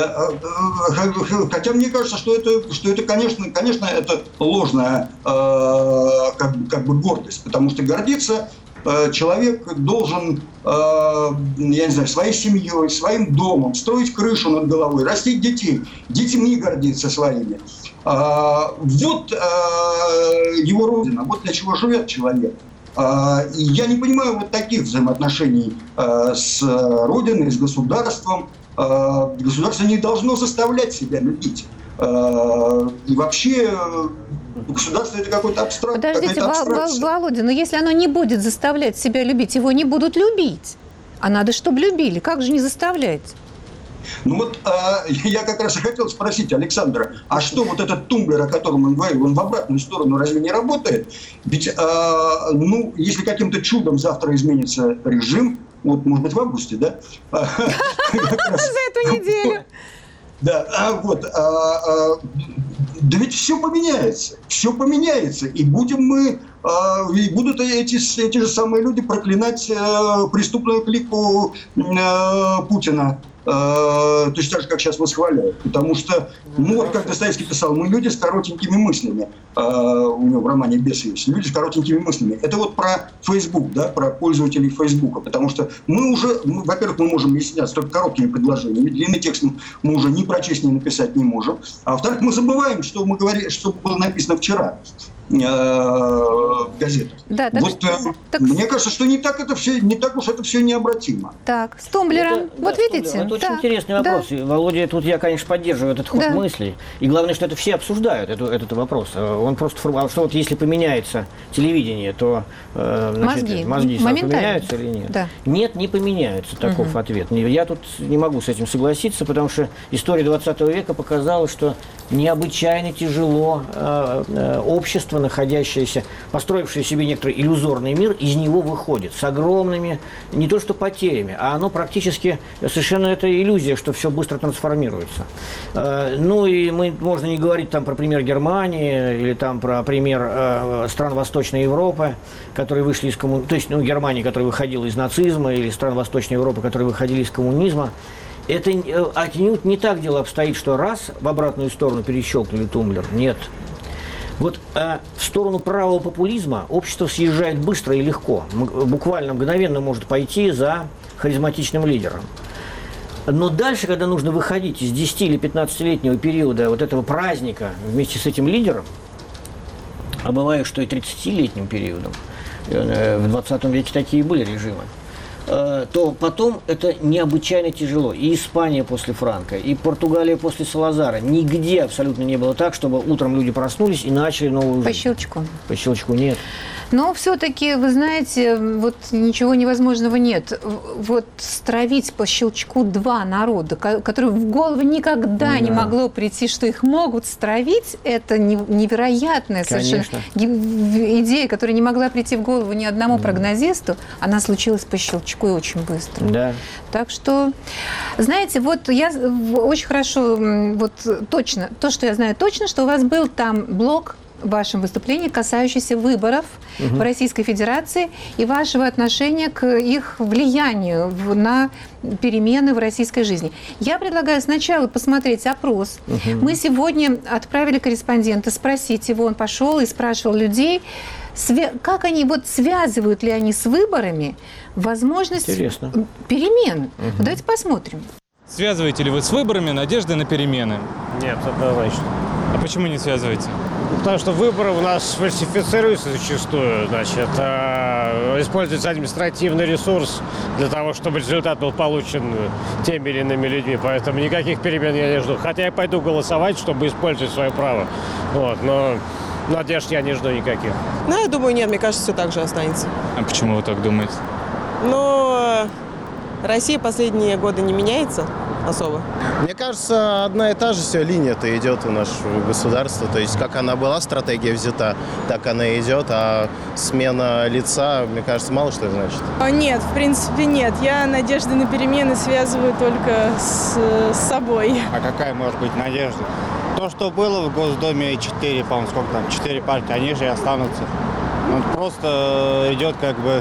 Хотя мне кажется, что это, что это конечно, конечно, это ложная э, как, как бы гордость, потому что гордиться э, человек должен, э, я не знаю, своей семьей, своим домом, строить крышу над головой, растить детей, детьми гордиться своими. Э, вот э, его родина, вот для чего живет человек. Э, и я не понимаю вот таких взаимоотношений э, с родиной, с государством. Государство не должно заставлять себя любить. И вообще государство – это какой-то абстракт. Подождите, Володя, но если оно не будет заставлять себя любить, его не будут любить. А надо, чтобы любили. Как же не заставлять? Ну вот я как раз и хотел спросить Александра, а что вот этот тумблер, о котором он говорил, он в обратную сторону разве не работает? Ведь, ну, если каким-то чудом завтра изменится режим, вот, может быть, в августе, да? За эту неделю. Да, а вот, да ведь все поменяется, все поменяется, и будем мы, и будут эти, эти же самые люди проклинать преступную клику Путина. Точно так же, как сейчас восхваляют. Потому что, ну вот как Достоевский писал, мы люди с коротенькими мыслями. У него в романе «Бес» есть. Люди с коротенькими мыслями. Это вот про Facebook, да, про пользователей Фейсбука. Потому что мы уже, ну, во-первых, мы можем изъясняться только короткими предложениями. Длинный текст мы уже ни прочесть, ни написать не можем. А во-вторых, мы забываем, что мы говорили, что было написано вчера в газетах. Да, так, вот, так... Мне кажется, что не так это все, не так уж это все необратимо. Так, с тумблером. Это, вот да, видите? Это очень так, интересный вопрос. Да. Володя, тут я, конечно, поддерживаю этот ход да. мыслей. И главное, что это все обсуждают, этот, этот вопрос. Он просто формулирует, что вот если поменяется телевидение, то значит, мозги, мозги поменяются или нет? Да. Нет, не поменяются, таков угу. ответ. Я тут не могу с этим согласиться, потому что история двадцатого века показала, что необычайно тяжело э, э, общество, находящееся, построившее себе некоторый иллюзорный мир, из него выходит с огромными, не то что потерями, а оно практически, совершенно это иллюзия, что все быстро трансформируется. Э, ну и мы, можно не говорить там про пример Германии или там про пример э, стран Восточной Европы, которые вышли из коммунизма, то есть ну, Германии, которая выходила из нацизма, или стран Восточной Европы, которые выходили из коммунизма. Это отнюдь не так дело обстоит, что раз в обратную сторону перещелкнули тумблер. Нет. Вот э, в сторону правого популизма общество съезжает быстро и легко. Буквально мгновенно может пойти за харизматичным лидером. Но дальше, когда нужно выходить из десяти- или пятнадцатилетнего периода вот этого праздника вместе с этим лидером, а бывает, что и тридцатилетним периодом, э, в двадцатом веке такие были режимы, то потом это необычайно тяжело. И Испания после Франко, и Португалия после Салазара. Нигде абсолютно не было так, чтобы утром люди проснулись и начали новую жизнь. По щелчку. По щелчку нет. Но все-таки, вы знаете, вот ничего невозможного нет. Вот стравить по щелчку два народа, которые в голову никогда да. не могло прийти, что их могут стравить, это невероятная Конечно. совершенно идея, которая не могла прийти в голову ни одному да. прогнозисту. Она случилась по щелчку и очень быстро. Да. Так что, знаете, вот я очень хорошо, вот точно, то, что я знаю точно, что у вас был там блог в вашем выступлении, касающийся выборов угу. в Российской Федерации и вашего отношения к их влиянию на перемены в российской жизни. Я предлагаю сначала посмотреть опрос. Угу. Мы сегодня отправили корреспондента спросить его, он пошел и спрашивал людей, как они, вот связывают ли они с выборами возможность Интересно. перемен. Угу. Давайте посмотрим. Связываете ли вы с выборами надежды на перемены? Нет, однозначно. А почему не связываете? Потому что выборы у нас фальсифицируются зачастую, значит, а используется административный ресурс для того, чтобы результат был получен теми или иными людьми. Поэтому никаких перемен я не жду. Хотя я пойду голосовать, чтобы использовать свое право. Вот, но надежд я не жду никаких. Ну, я думаю, нет, мне кажется, все так же останется. А почему вы так думаете? Но Россия последние годы не меняется особо. Мне кажется, одна и та же вся линия-то идет у нашего государства. То есть, как она была, стратегия взята, так она и идет. А смена лица, мне кажется, мало что значит. Нет, в принципе, нет. Я надежды на перемены связываю только с, с собой. А какая может быть надежда? То, что было в Госдуме четыре, по-моему, сколько там, четыре партии, они же и останутся. Он просто идет как бы,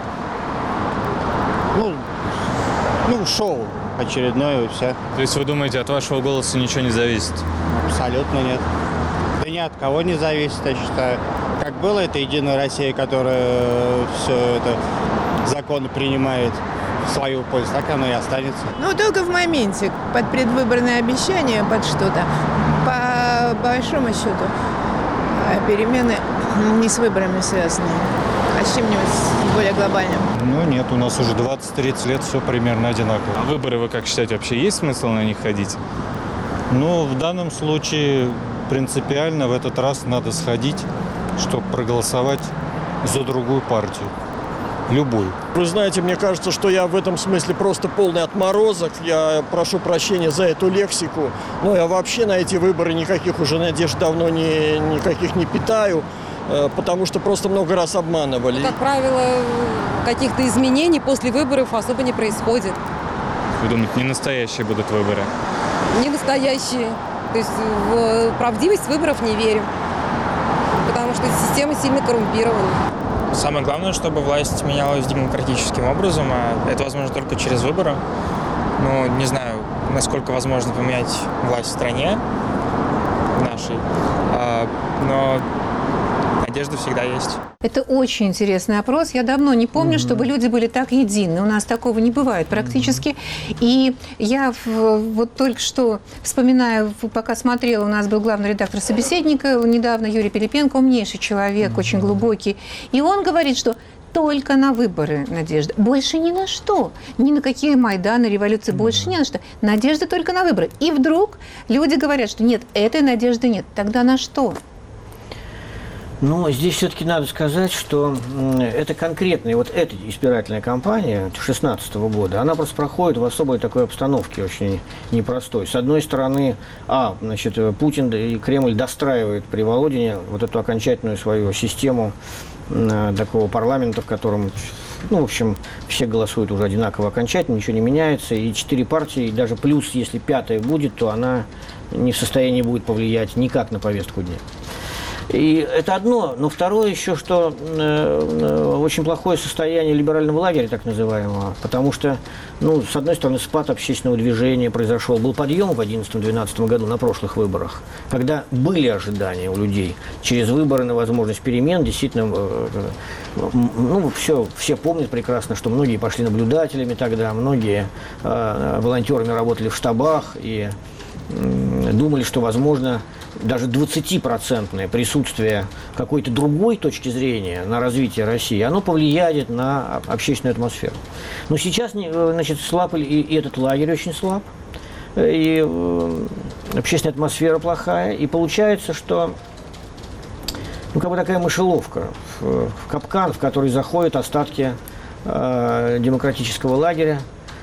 ну, ну шоу очередное и все. То есть вы думаете, от вашего голоса ничего не зависит? Абсолютно нет. Да ни от кого не зависит, я считаю. Как было это «Единая Россия», которая все это законы принимает в свою пользу, так оно и останется. Ну, только в моменте, под предвыборные обещания, под что-то. По большому счету, перемены не с выборами связаны, а с чем-нибудь более глобальным. Ну нет, у нас уже двадцать-тридцать лет все примерно одинаково. А выборы, вы как считаете, вообще есть смысл на них ходить? Ну, в данном случае принципиально в этот раз надо сходить, чтобы проголосовать за другую партию. Любую. Вы знаете, мне кажется, что я в этом смысле просто полный отморозок. Я прошу прощения за эту лексику. Но я вообще на эти выборы никаких уже надежд давно не, никаких не питаю, потому что просто много раз обманывали. Как правило, каких-то изменений после выборов особо не происходит. Вы думаете, не настоящие будут выборы? Не настоящие. То есть в правдивость выборов не верим, потому что система сильно коррумпирована. Самое главное, чтобы власть менялась демократическим образом, а это возможно только через выборы. Ну, не знаю, насколько возможно поменять власть в стране нашей, но надежда всегда есть. Это очень интересный опрос. Я давно не помню, mm-hmm. чтобы люди были так едины. У нас такого не бывает практически. Mm-hmm. И я вот только что, вспоминаю, пока смотрела, у нас был главный редактор «Собеседника» недавно, Юрий Пилипенко, умнейший человек, mm-hmm. очень глубокий. И он говорит, что только на выборы надежда. Больше ни на что. Ни на какие Майданы, революции, mm-hmm. больше ни на что. Надежда только на выборы. И вдруг люди говорят, что нет, этой надежды нет. Тогда на что? Ну, здесь все-таки надо сказать, что это конкретная, вот эта избирательная кампания две тысячи шестнадцатого года, она просто проходит в особой такой обстановке, очень непростой. С одной стороны, а, значит, Путин и Кремль достраивают при Володине вот эту окончательную свою систему такого парламента, в котором, ну, в общем, все голосуют уже одинаково окончательно, ничего не меняется, и четыре партии, и даже плюс, если пятая будет, то она не в состоянии будет повлиять никак на повестку дня. И это одно, но второе еще, что э, очень плохое состояние либерального лагеря, так называемого, потому что, ну, с одной стороны, спад общественного движения произошел, был подъем в две тысячи одиннадцатом-две тысячи двенадцатом году на прошлых выборах, когда были ожидания у людей через выборы на возможность перемен, действительно, э, э, ну, все, все помнят прекрасно, что многие пошли наблюдателями тогда, многие э, волонтерами работали в штабах и э, думали, что, возможно, даже двадцатипроцентное присутствие какой-то другой точки зрения на развитие России, оно повлияет на общественную атмосферу. Но сейчас, значит, слаб и этот лагерь очень слаб, и общественная атмосфера плохая, и получается, что, ну, как бы такая мышеловка, в, в капкан, в который заходят остатки э, демократического лагеря,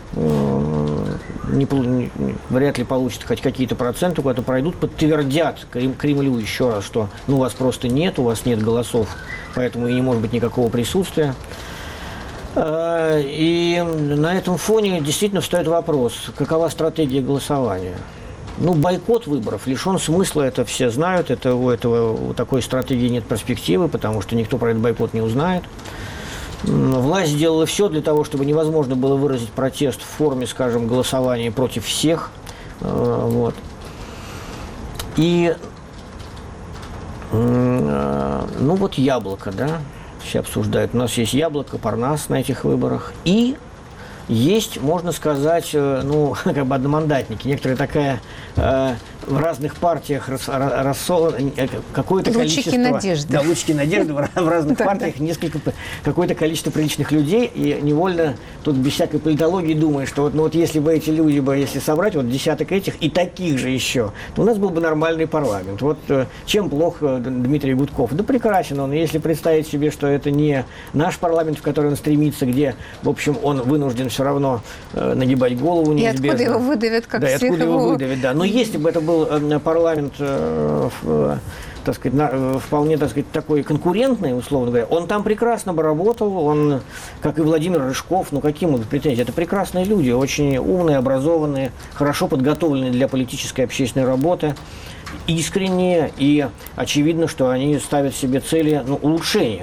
Не, не, вряд ли получат хоть какие-то проценты, куда-то пройдут, подтвердят Кремлю еще раз, что ну, у вас просто нет, у вас нет голосов, поэтому и не может быть никакого присутствия. И на этом фоне действительно встает вопрос, какова стратегия голосования. Ну, бойкот выборов лишен смысла, это все знают, это, у этого у такой стратегии нет перспективы, потому что никто про этот бойкот не узнает. Власть сделала все для того, чтобы невозможно было выразить протест в форме, скажем, голосования против всех. Вот. И, ну вот яблоко, да, все обсуждают. У нас есть яблоко, Парнас на этих выборах. И есть, можно сказать, ну, как бы одномандатники. Некоторая такая э, в разных партиях рассол... какое-то лучики количество... надежды. Да, лучики надежды. В разных партиях несколько, какое-то количество приличных людей. И невольно тут без всякой политологии думаешь, что вот, ну, вот если бы эти люди, бы, если собрать вот десяток этих и таких же еще, то у нас был бы нормальный парламент. Вот чем плох Дмитрий Гудков? Да прекрасен он. Если представить себе, что это не наш парламент, в который он стремится, где, в общем, он вынужден все равно э, нагибать голову неизбежно. И откуда его выдавят, как да, всех откуда его его... выдавят, да. Но если бы это был э, парламент, э, в, так сказать, на, вполне, так сказать, такой конкурентный, условно говоря, он там прекрасно бы работал, он, как и Владимир Рыжков, ну какие могут претензии? Это прекрасные люди, очень умные, образованные, хорошо подготовленные для политической и общественной работы, искренние, и очевидно, что они ставят себе цели, ну, улучшения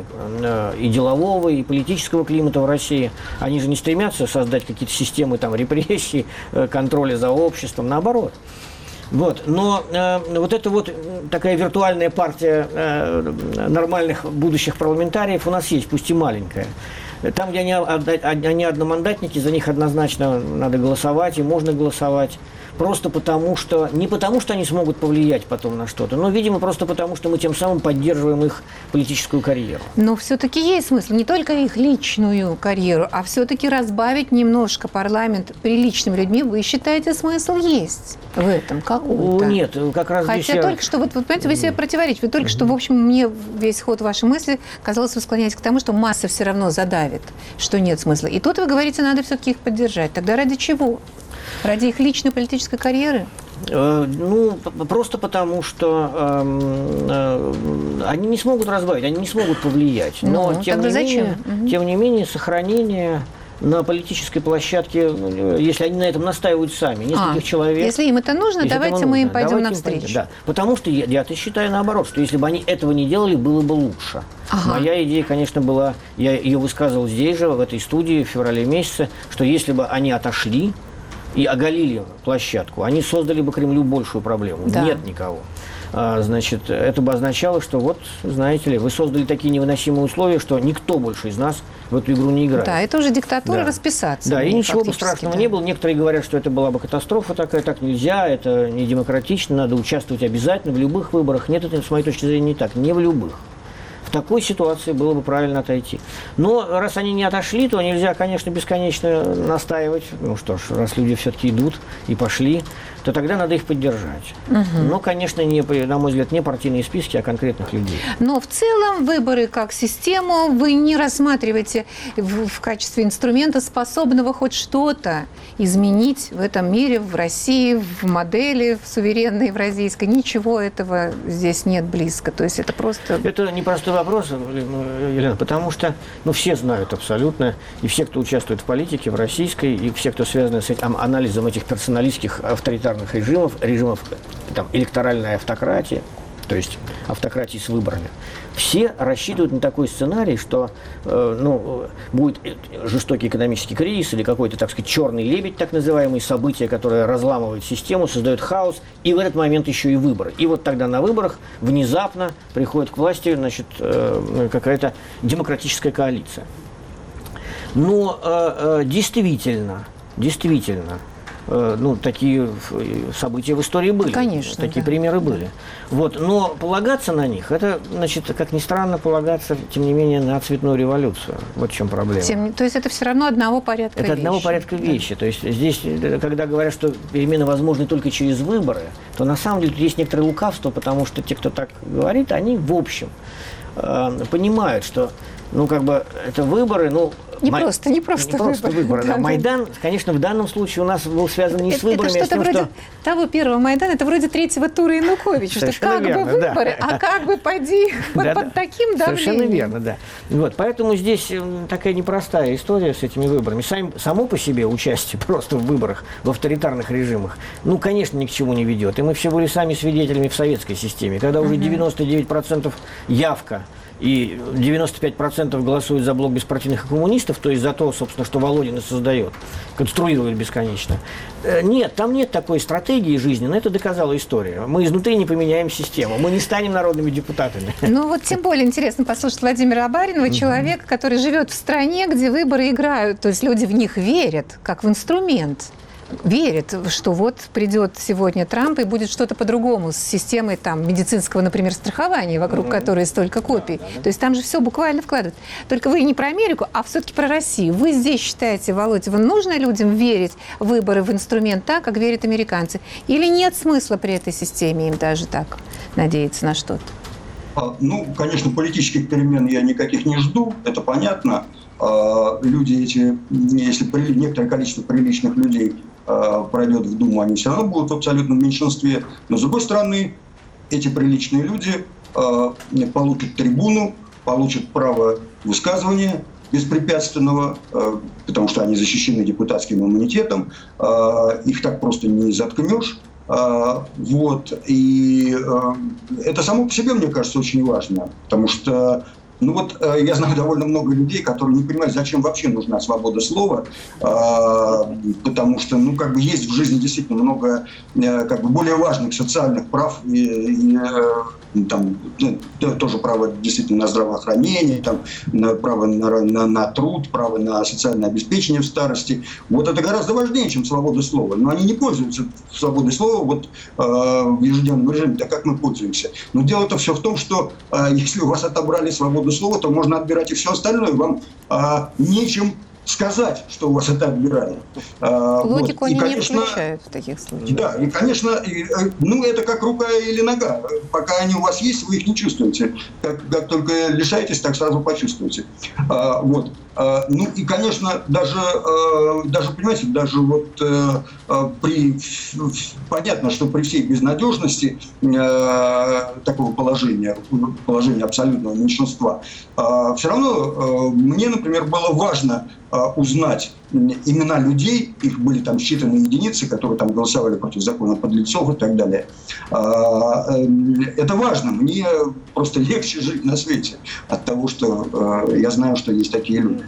и делового, и политического климата в России. Они же не стремятся создать какие-то системы там, репрессий, контроля за обществом, наоборот. Вот. Но э, вот эта вот такая виртуальная партия э, нормальных будущих парламентариев у нас есть, пусть и маленькая. Там, где они, они одномандатники, за них однозначно надо голосовать, и можно голосовать. Просто потому, что, не потому, что они смогут повлиять потом на что-то, но, видимо, просто потому, что мы тем самым поддерживаем их политическую карьеру. Но все-таки есть смысл не только их личную карьеру, а все-таки разбавить немножко парламент приличными людьми. Вы считаете, смысл есть в этом какой-то? Нет, как раз Хотя здесь... только что, вот, вы понимаете, вы себе противоречите. Вы только что, в общем, мне весь ход вашей мысли, казалось, вы склоняетесь к тому, что масса все равно задавит, что нет смысла. И тут вы говорите, надо все-таки их поддержать. Тогда ради чего? Ради их личной политической карьеры? Э, ну, просто потому, что э, э, они не смогут разбавить, они не смогут повлиять. Но, ну, тем, не менее, угу. тем не менее, сохранение на политической площадке, если они на этом настаивают сами, нескольких а, человек. Если им это нужно, давайте мы им пойдем навстречу. Да, потому что я, я-то считаю наоборот, что если бы они этого не делали, было бы лучше. Ага. Моя идея, конечно, была, я ее высказывал здесь же, в этой студии, в феврале месяце, что если бы они отошли и оголили площадку, они создали бы Кремлю большую проблему. Да. Нет никого. А, значит, это бы означало, что вот, знаете ли, вы создали такие невыносимые условия, что никто больше из нас в эту игру не играет. Да, это уже диктатура, да. Расписаться. Да, и ничего бы страшного да. не было. Некоторые говорят, что это была бы катастрофа такая, так нельзя, это не демократично, надо участвовать обязательно в любых выборах. Нет, это, с моей точки зрения, не так, не в любых. В такой ситуации было бы правильно отойти. Но раз они не отошли, то нельзя, конечно, бесконечно настаивать. Ну что ж, раз люди все-таки идут и пошли, то тогда надо их поддержать. Угу. Но, конечно, не, на мой взгляд, не партийные списки, а конкретных людей. Но в целом выборы как систему вы не рассматриваете в, в качестве инструмента, способного хоть что-то изменить в этом мире, в России, в модели в суверенной евразийской. Ничего этого здесь нет близко. То есть это просто... Это непростой вопрос, Елена, потому что ну, все знают абсолютно, и все, кто участвует в политике, в российской, и все, кто связан с этим анализом этих персоналистских авторитарных режимов, режимов там, электоральной автократии, то есть автократии с выборами, все рассчитывают на такой сценарий, что э, ну, будет жестокий экономический кризис или какой-то, так сказать, черный лебедь, так называемый, событие, которое разламывает систему, создает хаос, и в этот момент еще и выборы. И вот тогда на выборах внезапно приходит к власти, значит, э, какая-то демократическая коалиция. Но э, э, действительно, действительно, ну, такие события в истории были. Конечно, такие да. примеры были. Вот. Но полагаться на них, это, значит, как ни странно, полагаться, тем не менее, на цветную революцию. Вот в чем проблема. Тем, то есть это все равно одного порядка это вещи. одного порядка вещи. Да. То есть здесь, когда говорят, что перемены возможны только через выборы, то на самом деле тут есть некоторое лукавство, потому что те, кто так говорит, они в общем э, понимают, что ну, как бы, это выборы, ну... Не май... просто, не просто не выборы. Просто выборы да, да. Майдан, конечно, в данном случае у нас был связан не это, с выборами, это что-то а с тем, вроде что... того первого Майдана, это вроде третьего тура Януковича, что как верно, бы выборы, да. а как бы поди вот да, под да. таким давлением. Совершенно верно, да. Вот, поэтому здесь такая непростая история с этими выборами. Сам, само по себе участие просто в выборах, в авторитарных режимах, ну, конечно, ни к чему не ведет. И мы все были сами свидетелями в советской системе, когда уже девяносто девять процентов явка, и девяносто пять процентов голосуют за блок беспартийных и коммунистов, то есть за то, собственно, что Володин и создает, конструирует бесконечно. Нет, там нет такой стратегии жизни, но это доказала история. Мы изнутри не поменяем систему, мы не станем народными депутатами. Ну вот тем более интересно послушать Владимира Абаринова, человека, который живет в стране, где выборы играют, то есть люди в них верят, как в инструмент. Верит, что вот придет сегодня Трамп и будет что-то по-другому с системой там, медицинского, например, страхования, вокруг mm-hmm. которой столько копий. То есть там же все буквально вкладывают. Только вы не про Америку, а все-таки про Россию. Вы здесь считаете, Володя, вы нужно людям верить в выборы в инструмент так, как верят американцы? Или нет смысла при этой системе им даже так надеяться на что-то? Ну, конечно, политических перемен я никаких не жду, это понятно. Люди эти, если некоторое количество приличных людей пройдет в Думу, они все равно будут в абсолютном меньшинстве. Но, с другой стороны, эти приличные люди э, получат трибуну, получат право высказывания беспрепятственного, э, потому что они защищены депутатским иммунитетом, э, их так просто не заткнешь. Э, вот. И э, это само по себе, мне кажется, очень важно, потому что ну вот э, я знаю довольно много людей, которые не понимают, зачем вообще нужна свобода слова, э, потому что, ну, как бы есть в жизни действительно много, э, как бы более важных социальных прав, и, и, э, там, э, тоже право действительно на здравоохранение, там, на право на, на, на труд, право на социальное обеспечение в старости. Вот это гораздо важнее, чем свобода слова. Но они не пользуются свободой слова вот, э, в ежедневном режиме, так как мы пользуемся. Но дело-то все в том, что э, если у вас отобрали свободу слова, то можно отбирать и все остальное. Вам а, нечем сказать, что у вас это отбирали. А, Логику вот. они и, конечно, не включают в таких случаях. Да, и, конечно, и, ну, это как рука или нога. Пока они у вас есть, вы их не чувствуете. Как, как только лишаетесь, так сразу почувствуете. А, вот. А, ну и, конечно, даже, а, даже, понимаете, даже вот а, при... Понятно, что при всей безнадежности а, такого положения, положения абсолютного меньшинства, а, все равно а, мне, например, было важно узнать имена людей, их были там считанные единицы, которые там голосовали против закона подлецов и так далее. Это важно. Мне просто легче жить на свете от того, что я знаю, что есть такие люди.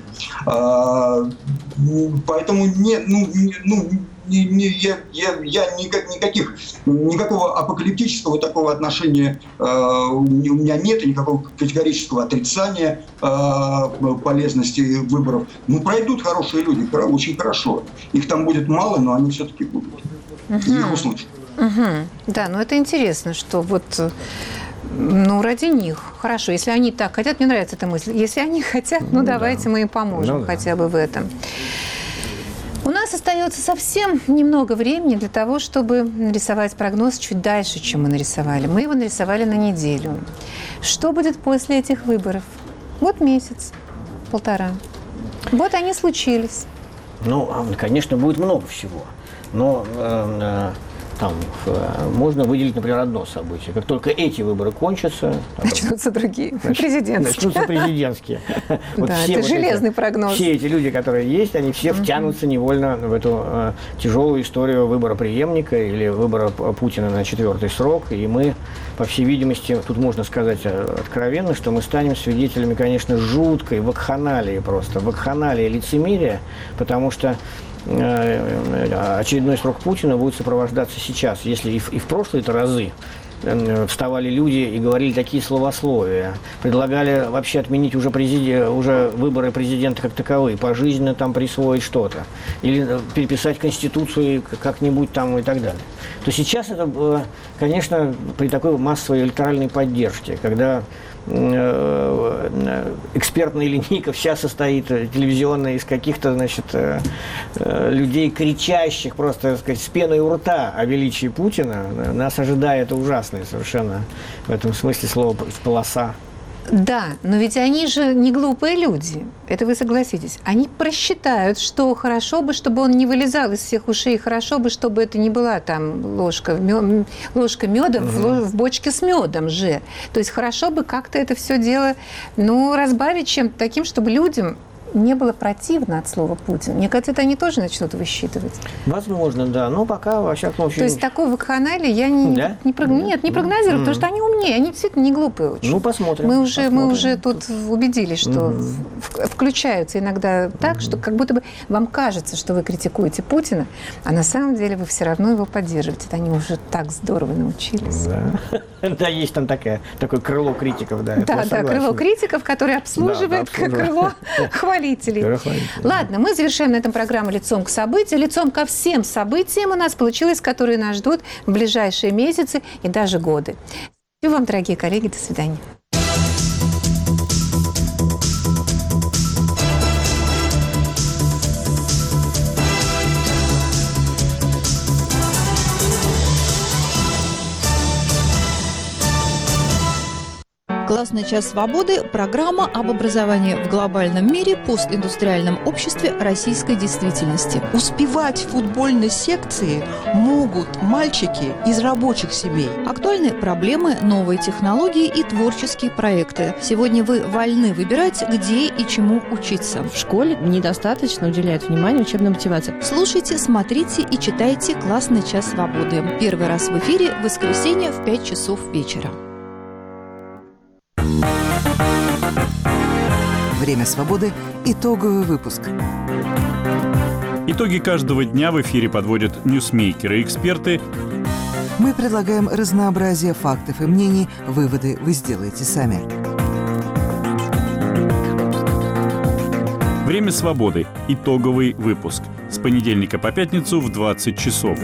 Поэтому не, ну, ну, Не, не, я, я, я никак, никаких, никакого апокалиптического такого отношения э, у меня нет, и никакого категорического отрицания э, полезности выборов. Ну, пройдут хорошие люди, очень хорошо. Их там будет мало, но они все-таки будут. Угу. И их услышат. Угу. Да, но это интересно, что вот... Ну, ради них. Хорошо, если они так хотят, мне нравится эта мысль. Если они хотят, ну, давайте да. мы им поможем ну, хотя бы в этом. У нас остается совсем немного времени для того, чтобы нарисовать прогноз чуть дальше, чем мы нарисовали. Мы его нарисовали на неделю. Что будет после этих выборов? Вот месяц, полтора. Вот они случились. Ну, конечно, будет много всего. Но э, там э, можно выделить, например, одно событие. Как только эти выборы кончатся... Там, начнутся другие, нач, президентские. Начнутся президентские. Вот да, это вот железный эти, прогноз. Все эти люди, которые есть, они все uh-huh. втянутся невольно в эту э, тяжелую историю выбора преемника или выбора Путина на четвертый срок. И мы, по всей видимости, тут можно сказать откровенно, что мы станем свидетелями, конечно, жуткой вакханалии просто, вакханалии лицемерия, потому что очередной срок Путина будет сопровождаться сейчас. Если и в, и в прошлые-то разы вставали люди и говорили такие словословия, предлагали вообще отменить уже, президи... уже выборы президента как таковые, пожизненно там присвоить что-то, или переписать Конституцию как-нибудь там и так далее, то сейчас это, конечно, при такой массовой электоральной поддержке, когда экспертная линейка вся состоит телевизионная из каких-то, значит, людей, кричащих просто, так сказать, с пеной у рта о величии Путина. Нас ожидает ужасное совершенно в этом смысле слова полоса. Да, но ведь они же не глупые люди, это вы согласитесь. Они просчитают, что хорошо бы, чтобы он не вылезал из всех ушей, хорошо бы, чтобы это не была там ложка, мё, ложка меда угу. в, в бочке с медом же. То есть хорошо бы как-то это все дело, ну, разбавить чем-то таким, чтобы людям не было противно от слова Путин. Мне кажется, это они тоже начнут высчитывать. Возможно, да. Но пока, во всяком случае... То есть такой вакханалии я не, да? не, прог... Нет, не прогнозирую, mm-hmm. потому что они умнее, они действительно не глупые очень. Ну, посмотрим. Мы уже, посмотрим. Мы уже тут убедились, что mm-hmm. включаются иногда так, mm-hmm. что как будто бы вам кажется, что вы критикуете Путина, а на самом деле вы все равно его поддерживаете. Это они уже так здорово научились. Да, да, есть там такая, такое крыло критиков, да. Да, да, крыло критиков, которое обслуживает крыло хвалителей. Ладно, мы завершаем на этом программу «Лицом к событию». Лицом ко всем событиям у нас получилось, которые нас ждут в ближайшие месяцы и даже годы. Спасибо вам, дорогие коллеги. До свидания. «Классный час свободы» – программа об образовании в глобальном мире, постиндустриальном обществе российской действительности. Успевать в футбольной секции могут мальчики из рабочих семей. Актуальные проблемы, новые технологии и творческие проекты. Сегодня вы вольны выбирать, где и чему учиться. В школе недостаточно уделяют внимание учебной мотивации. Слушайте, смотрите и читайте «Классный час свободы». Первый раз в эфире в воскресенье в пять часов вечера. Время свободы. Итоговый выпуск. Итоги каждого дня в эфире подводят ньюсмейкеры и эксперты. Мы предлагаем разнообразие фактов и мнений. Выводы вы сделаете сами. Время свободы. Итоговый выпуск. С понедельника по пятницу в двадцать часов.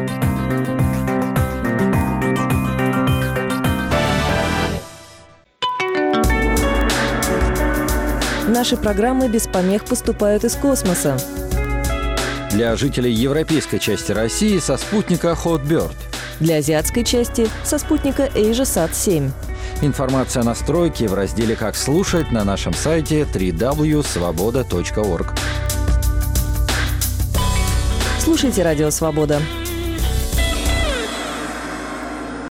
Наши программы без помех поступают из космоса. Для жителей европейской части России со спутника Hotbird. Для азиатской части со спутника AsiaSat семь. Информация о настройке в разделе «Как слушать» на нашем сайте дабл-ю дабл ю дабл ю точка свобода точка орг. Слушайте «Радио Свобода».